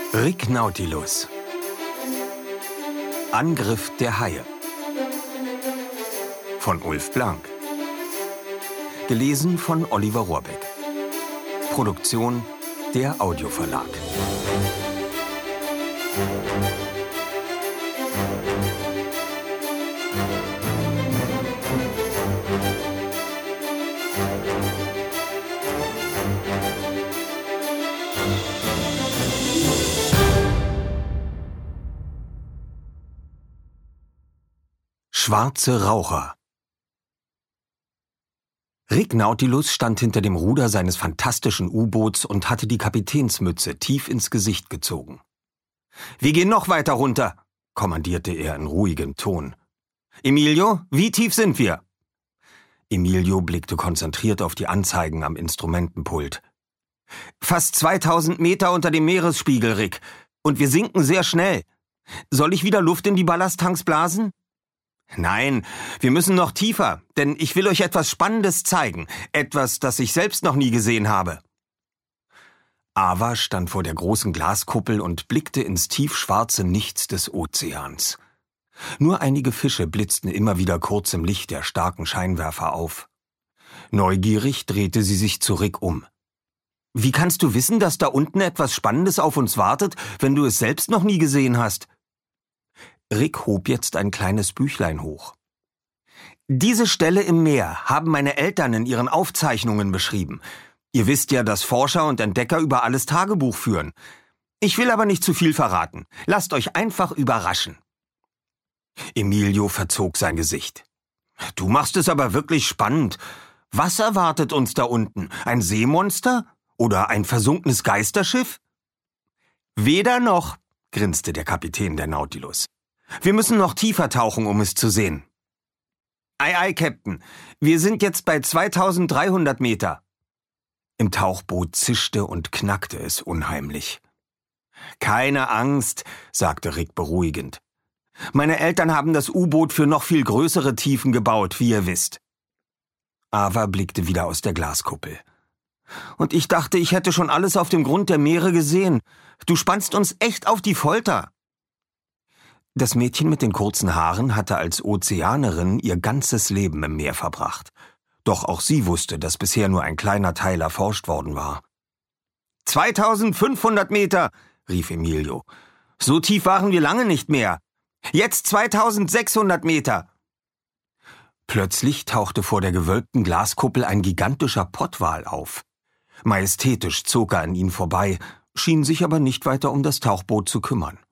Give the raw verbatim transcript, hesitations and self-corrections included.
Rick Nautilus. Angriff der Haie. Von Ulf Blank. Gelesen von Oliver Rohrbeck. Produktion der Audioverlag. Schwarze Raucher. Rick Nautilus stand hinter dem Ruder seines fantastischen U-Boots und hatte die Kapitänsmütze tief ins Gesicht gezogen. »Wir gehen noch weiter runter«, kommandierte er in ruhigem Ton. »Emilio, wie tief sind wir?« Emilio blickte konzentriert auf die Anzeigen am Instrumentenpult. »Fast zweitausend Meter unter dem Meeresspiegel, Rick. Und wir sinken sehr schnell. Soll ich wieder Luft in die Ballasttanks blasen?« »Nein, wir müssen noch tiefer, denn ich will euch etwas Spannendes zeigen, etwas, das ich selbst noch nie gesehen habe.« Ava stand vor der großen Glaskuppel und blickte ins tiefschwarze Nichts des Ozeans. Nur einige Fische blitzten immer wieder kurz im Licht der starken Scheinwerfer auf. Neugierig drehte sie sich zu Rick um. »Wie kannst du wissen, dass da unten etwas Spannendes auf uns wartet, wenn du es selbst noch nie gesehen hast?« Rick hob jetzt ein kleines Büchlein hoch. »Diese Stelle im Meer haben meine Eltern in ihren Aufzeichnungen beschrieben. Ihr wisst ja, dass Forscher und Entdecker über alles Tagebuch führen. Ich will aber nicht zu viel verraten. Lasst euch einfach überraschen.« Emilio verzog sein Gesicht. »Du machst es aber wirklich spannend. Was erwartet uns da unten? Ein Seemonster? Oder ein versunkenes Geisterschiff?« »Weder noch«, grinste der Kapitän der Nautilus. »Wir müssen noch tiefer tauchen, um es zu sehen.« »Ei, ei, Captain. Wir sind jetzt bei zweitausenddreihundert Meter.« Im Tauchboot zischte und knackte es unheimlich. »Keine Angst«, sagte Rick beruhigend. »Meine Eltern haben das U-Boot für noch viel größere Tiefen gebaut, wie ihr wisst.« Ava blickte wieder aus der Glaskuppel. »Und ich dachte, ich hätte schon alles auf dem Grund der Meere gesehen. Du spannst uns echt auf die Folter.« Das Mädchen mit den kurzen Haaren hatte als Ozeanerin ihr ganzes Leben im Meer verbracht. Doch auch sie wusste, dass bisher nur ein kleiner Teil erforscht worden war. »zweitausendfünfhundert Meter«, rief Emilio. »So tief waren wir lange nicht mehr. Jetzt zweitausendsechshundert Meter.« Plötzlich tauchte vor der gewölbten Glaskuppel ein gigantischer Pottwal auf. Majestätisch zog er an ihnen vorbei, schien sich aber nicht weiter um das Tauchboot zu kümmern.